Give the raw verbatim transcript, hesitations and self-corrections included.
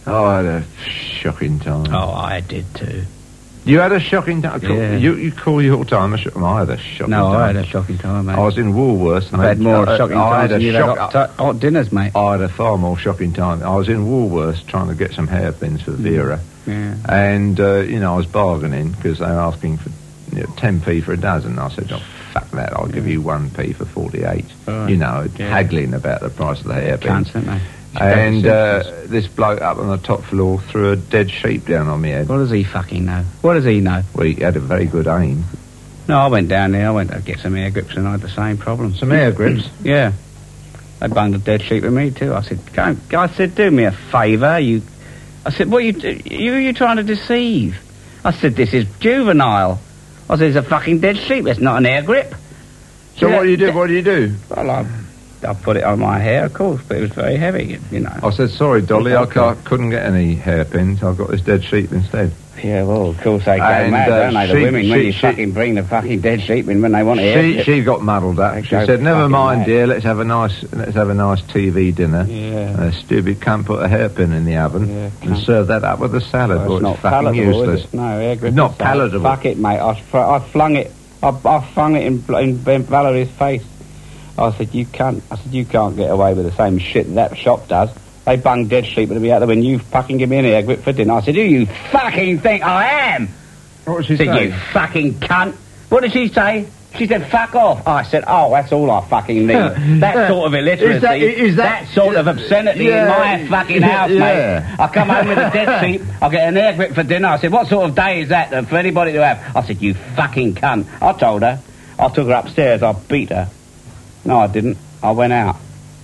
Oh, I had a shocking time. Oh, I did too. You had a shocking time? Yeah. You, you call your time a shocking time? I had a shocking no, time. No, I had a shocking time, mate. I was in Woolworths. I've had more I, shocking I times had a than you've shock, had hot, hot dinners, mate. I had a far more shocking time. I was in Woolworths trying to get some hairpins for Vera. Yeah. And, uh, you know, I was bargaining because they were asking for you know, ten p for a dozen. I said, oh, fuck that, I'll yeah. give you one p for forty-eight. Right. You know, yeah. haggling about the price of the hairpins. Can't, they? And uh, this bloke up on the top floor threw a dead sheep down on me head. What does he fucking know? What does he know? Well, he had a very good aim. No, I went down there, I went to get some air grips and I had the same problem. Some air grips? Yeah. They bunged a dead sheep with me too. I said, go, I said, do me a favour, you... I said, what are you, you, you trying to deceive? I said, this is juvenile. I said, it's a fucking dead sheep, it's not an air grip. So yeah, what do you do, de- what do you do? Well, I... I put it on my hair, of course, but it was very heavy, you know. I said, sorry, Dolly, I can't, couldn't get any hairpins. I've got this dead sheep instead. Yeah, well, of course they go and, mad, uh, don't they, the she, women, she, when you she, fucking bring the fucking dead sheep in when they want to she, she got muddled up. She said, never mind, mad. dear, let's have a nice let's have a nice T V dinner. Yeah. And a stupid cunt put a hairpin in the oven yeah, and serve that up with a salad. Well, well, it's, it's not fucking useless. It? No, air grip. It's not palatable. Fuck it, mate. I, I flung it. I, I flung it in, in, in Valerie's face. I said, you can't. I said, you can't get away with the same shit that shop does. They bung dead sheep to me out there when you fucking give me an air grip for dinner. I said, who you fucking think I am? What did she said, say? You fucking cunt. What did she say? She said, fuck off. I said, oh, that's all I fucking need. That sort of illiteracy, is that, is that, that sort of obscenity yeah, in my fucking house, yeah. mate. I come home with a dead sheep, I get an air grip for dinner. I said, what sort of day is that for anybody to have? I said, you fucking cunt. I told her. I took her upstairs, I beat her. No, I didn't. I went out.